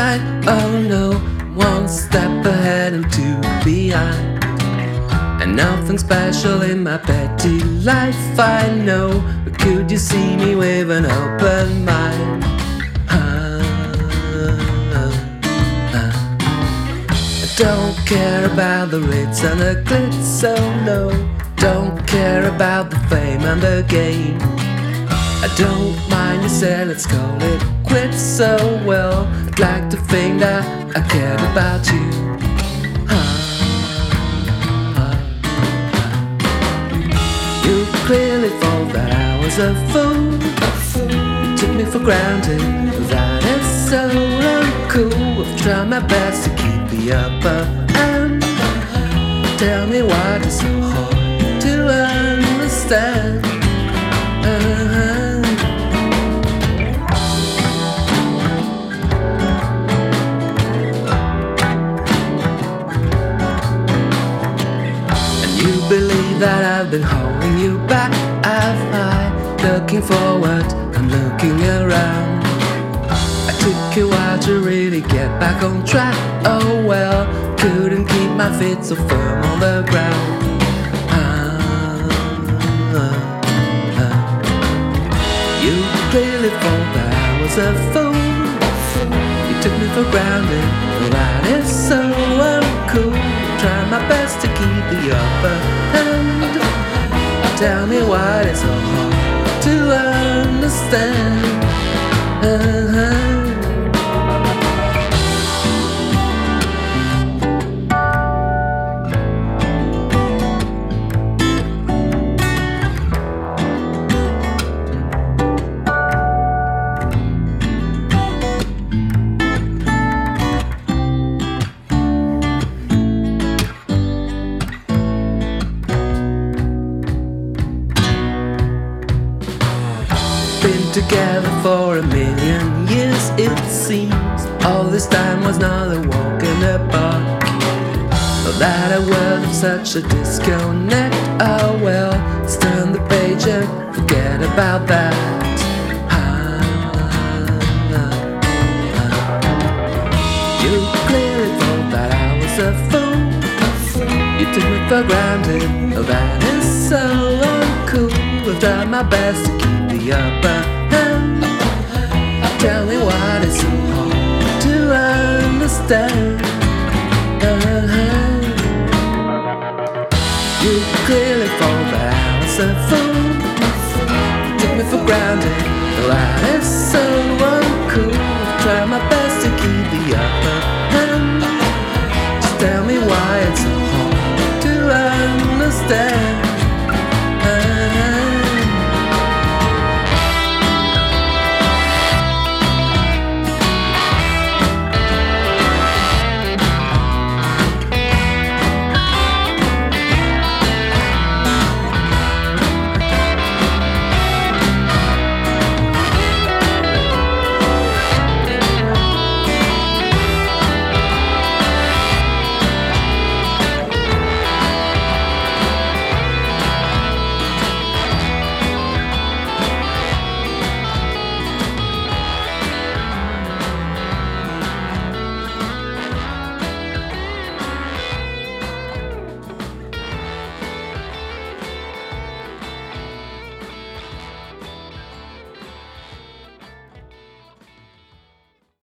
right, oh no, one step ahead and two behind. And nothing special in my petty life, I know. But could you see me with an open mind? I don't care about the ritz and the glitz, so no. Don't care about the fame and the game. I don't mind you say let's call it quits, so well. I'd like to think that I cared about you. You clearly thought that I was a fool. You took me for granted, that is so uncool. I've tried my best to keep the upper hand. Tell me why it's so hard to understand. Believe that I've been holding you back. I've looking forward, I'm looking around. I took a while to really get back on track. Oh well, couldn't keep my feet so firm on the ground. You clearly thought that I was a fool. You took me for granted, well that is so uncool. Try my best to keep the upper hand. Tell me why it's so hard to understand. Been together for a million years, it seems. All this time was not a walk in the park. Not that a world of such a disconnect. Oh well, let's turn the page and forget about that. You clearly thought that I was a fool. You took me for granted, oh that is so uncool. I've tried my best to keep the upper hand. Tell me why it's so hard to understand. You clearly thought that I was a fool. You took me for granted, oh that is so uncool. I've tried my best to keep the upper hand. Just tell me why it's so hard to understand.